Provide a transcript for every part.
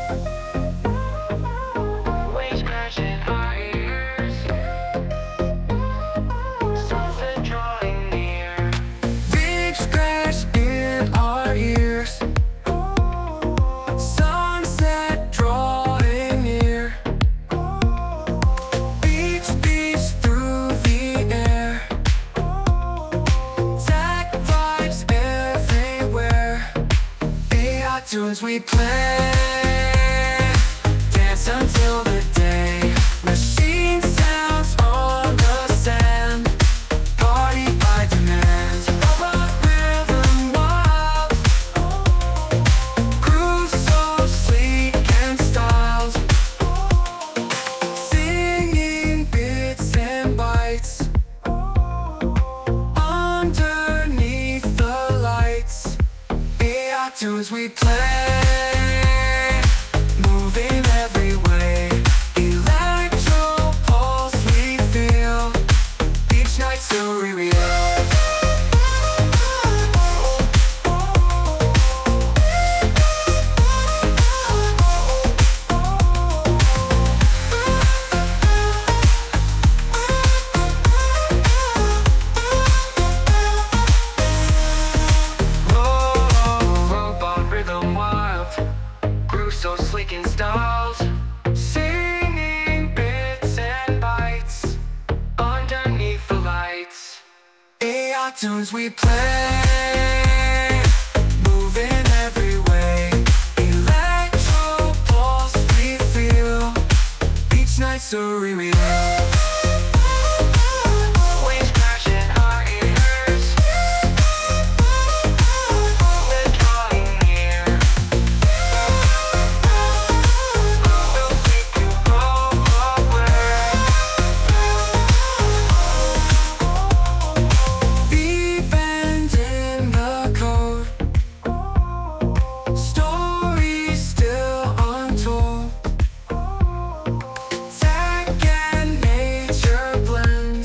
Waves crash in our ears. Sunset drawing near. Waves crash in our ears. Sunset drawing near. Beach beats through the air. Tech vibes everywhere. AI tunes we play. Dance until the day. Machine sounds on the sand. Party by demand. Robot rhythm wild. Groove so sleek and styled. Singing bits and bytes. Underneath the lights. AI tunes we play. Moving every way. Electro pulse we feel. Each night surreal. Robot rhythm wild. Groove so sleek and styled. Singing bits and bytes. Underneath the lights. AI tunes we play. Moving every way. Electro pulse we feel. Each night surreal. Waves crash in our ears. Sunset drawing near. We'll take you away. Deep and in the code. Stories still untold. Tech and nature blend.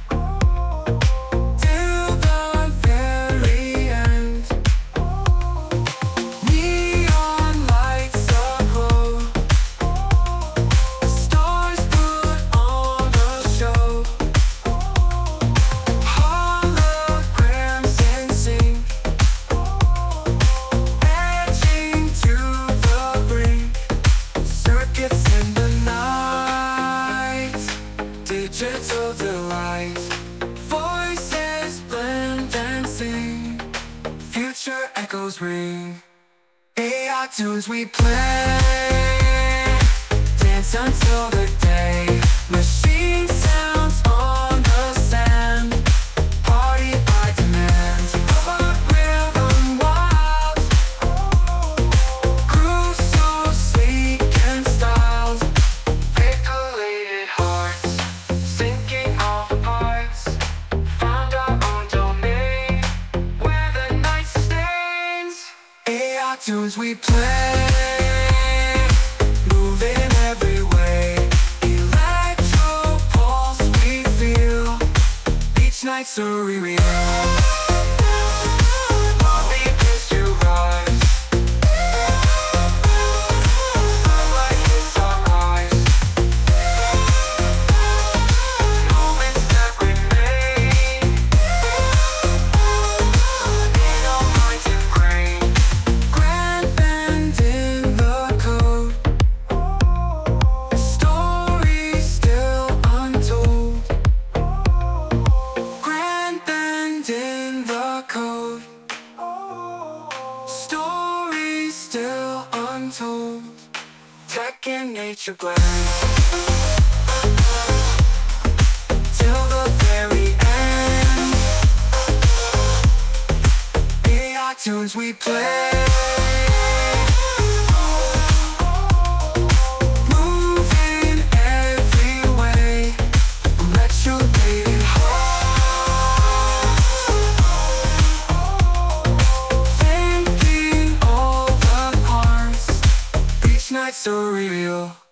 Till the very end. Neon lights aglow. Stars put on a show. Holograms in sync. Edging to the brink. Circuits in the night. Digital delight. Voices blend and sing. Future echoes ring. AI tunes we play. Dance until the day. Machine sounds on the sand. Party by demand. Robot rhythm wild. Groove so sleek and styled. Pixelated hearts, syncing all the parts. Found our own domain, where the night sustains. AI tunes we play. Moving every way. Electro pulse we feel. Each night surreal. Bobby kiss to rise. Sunlight hits our eyes. Moments that remain in our minds ingrained. Grand bend in the code. Stories still untold. Grand bend in the code. Stories still untold. Tech and nature blend. Till the very end. AI tunes we play. Moving every way. Electroplated heart. Thinking all the parts. Each night surreal.